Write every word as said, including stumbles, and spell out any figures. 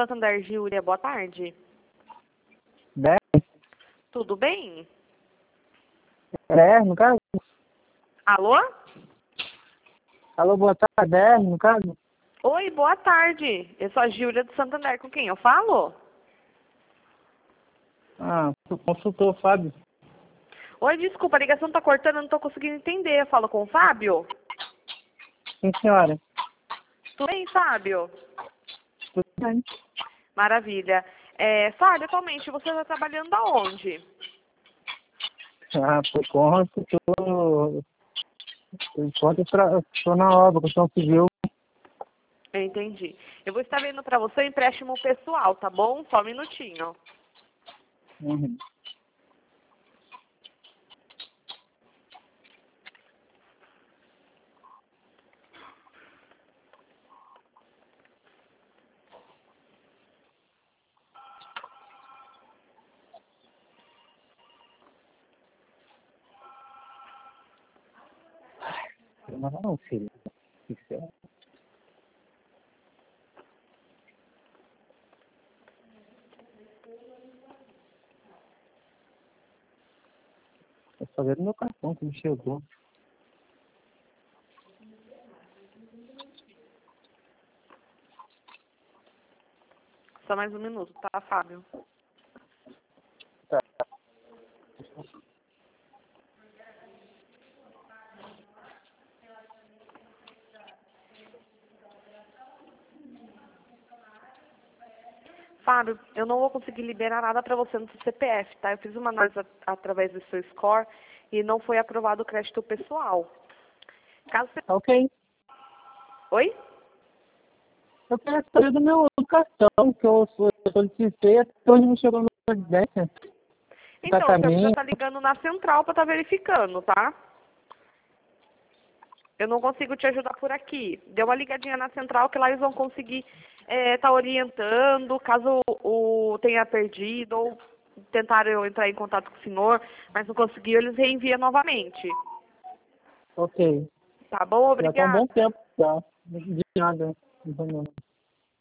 Santander, Júlia, boa tarde. dez? Tudo bem? dez, no caso? Alô? Alô, boa tarde, dez, no caso? Oi, boa tarde. Eu sou a Júlia do Santander, com quem eu falo? Ah, o consultor Fábio. Oi, desculpa, a ligação tá cortando, eu não tô conseguindo entender. Eu falo com o Fábio? Sim, senhora. Tudo bem, Fábio? Tudo bem. Maravilha. É, Fábio, atualmente você está trabalhando aonde? Ah, por conta, tô... Por conta, estou na obra, construção civil. Eu entendi. Eu vou estar vendo para você o empréstimo pessoal, tá bom? Só um minutinho. Uhum. Não, não, filho. Isso é... Eu só vendo meu cartão que me chegou. Só mais um minuto, tá, Fábio? Tá. Fábio, eu não vou conseguir liberar nada para você no seu C P F, tá? Eu fiz uma análise at- através do seu score e não foi aprovado o crédito pessoal. Caso você... Tá ok. Oi? Eu quero saber do meu outro cartão, que eu sou- eu solicitei, até hoje não chegou no meu dez. Então, você precisa Tratamento. estar ligando na central para estar verificando, tá? Eu não consigo te ajudar por aqui. Dê uma ligadinha na central que lá eles vão conseguir estar orientando, caso o tenha perdido ou tentaram entrar em contato com o senhor, mas não conseguiu, eles reenviam novamente. Ok. Tá bom? Já tá um bom Obrigada. tempo, tá? De nada. Não.